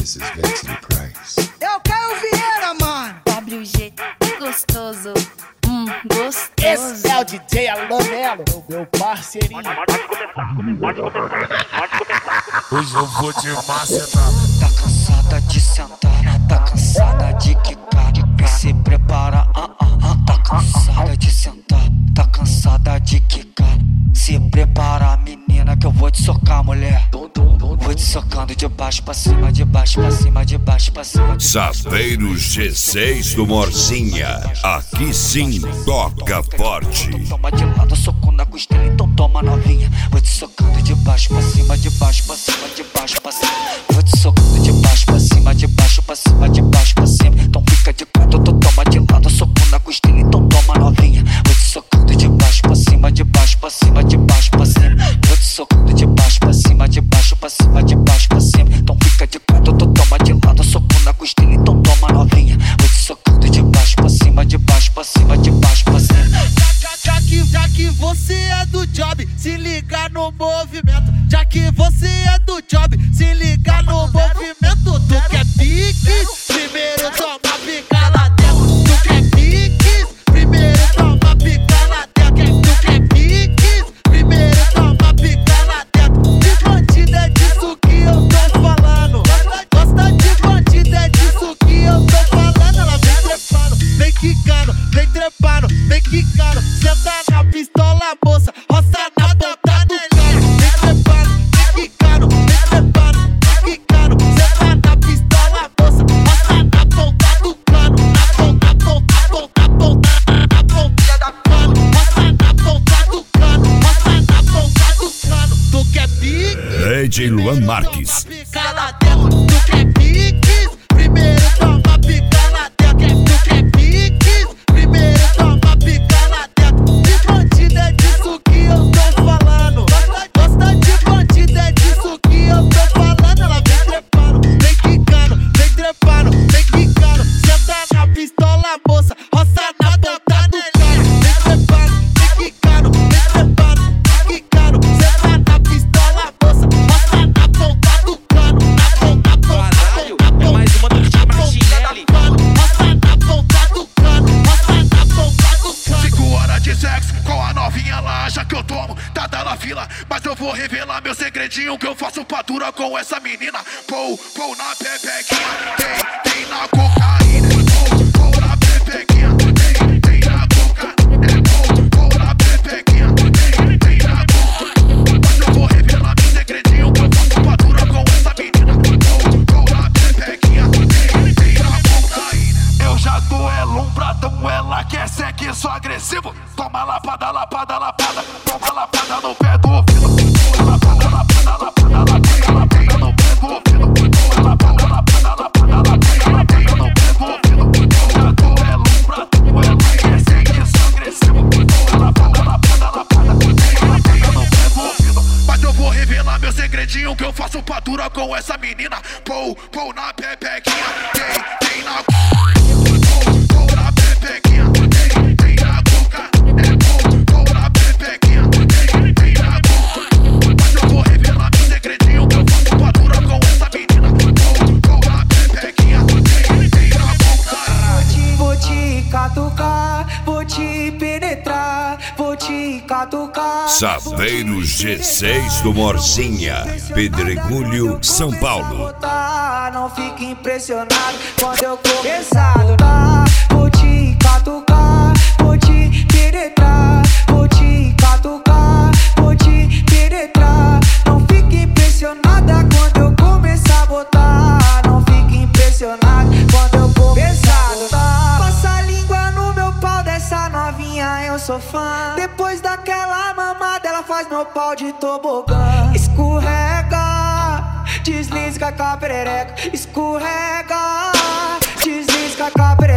Mrs. Vincent Price. É o Caio Vieira, mano. WG, gostoso. Gostoso. Esse é o DJ Alan Melo, meu parceirinho. Pode começar. Hoje eu vou de macetar. Tá cansada de sentar, tá cansada de quicar, se prepara, tá cansada de sentar, tá cansada de quicar, se prepara, menina, que eu vou te socar, mulher. Vou te socando de baixo pra cima, de baixo pra cima, de baixo pra cima. Saveiros G6 do Morzinha, aqui sim toca forte. Toma de lado, soco na costela, então toma novinha. Vou te socando de baixo pra cima, de baixo pra cima, de baixo pra cima. Vou te socando de baixo pra cima, de baixo pra cima, de baixo pra cima. Então fica de canto, tu toma de lado, soco na costela, então toma novinha. Vou te socando de baixo pra cima, de baixo pra cima, de baixo pra cima. Vou te socando de baixo pra cima, de baixo pra cima, de baixo pra cima. Então fica de canto, tu toma de lado, soco na costela, então toma novinha. Vou te socando de baixo pra cima, de baixo pra cima, de baixo pra cima. Já que você é do job, se liga no movimento. Já que você é do job, se liga no movimento. Tu quer pique? Primeiro toma pica lá dentro. Tu quer pique? Primeiro toma pica lá dentro. Tu quer pique? Primeiro toma pica lá dentro. De bandido é disso que eu tô falando. Gosta de bandido é disso que eu tô falando. Ela vem trepando, vem quicando, vem trepando, vem quicando. Senta na pistola, moça, roça na ponta do cano. Vem trepando, vem quicando, vem trepando, vem quicando. Senta na pistola, moça, roça na ponta do cano. Na ponta da cano. Roça na ponta do cano, roça na ponta do cano. Tu quer pique? DJ Luan Marques. Pica lá dentro, tu quer pique? Primeiro toma pica lá dentro. Tu quer pique? Primeiro toma pica lá dentro. De bandido é disso que eu tô falando. Gosta de bandido é disso que eu tô falando. Ela vem trepando, vem quicando, vem trepando, vem quicando. Senta na pistola, moça, roça na ponta do cano. Vem trepando, vem quicando, vem trepando, vem quicando. Senta na pistola, moça, roça na ponta do cano. Na ponta da Caralho, é mais uma do time Martinelli. roça na ponta do cano, roça na ponta do cano. 5 horas de sexo com a novinha lá, já que eu tomo, tá na fila. Mas eu vou revelar meu segredinho, que eu faço patura com essa menina. Pou na pepequinha, tem na cocaína. Pou na pepequinha, tem na cocaína. Pou na pepequinha, tem na cocaína. Mas eu vou revelar meu segredinho, que eu faço patura com essa menina. Pou na pepequinha, tem na cocaína. Eu já dou ela um pratão, ela quer sexo agressivo. Toma lapada, lapada, lapada. Toma lapada no pé do ouvido. Toma lapada, lapada, lapada, lapada, lapada no pé do ouvido. Toma lapada, lapada, lapada, lapada, lapada no pé do ouvido. Eu já dou ela um pratão, ela quer sexo agressivo. Toma lapada, lapada, lapada, lapada no pé do ouvido. Mas eu vou revelar meu segredinho, que eu faço patura com essa menina. Pou na pepequinha, tem na Pou na pepequinha, tem na coca. Pou na pepequinha, tem na coca. Mas eu vou revelar meu segredinho, que eu faço patura com essa menina. Pou na pepequinha, tem na coca. Vou te catucar, vou te penetrar, vou te catucar. Saveiros G6 do Morzinha, Pedregulho, São Paulo. Não fique impressionado quando eu começar a dar. Vou te catucar, vou te penetrar, vou te catucar, vou te penetrar. Não fique impressionada quando eu começar a botar. Não fique impressionado quando eu começar a botar. Passa a língua no meu pau dessa novinha, eu sou fã. Depois daquela mamada, ela faz meu pau de tobogã. Escorrega, desliza com a perereca. Escorrega, desliza com a perereca.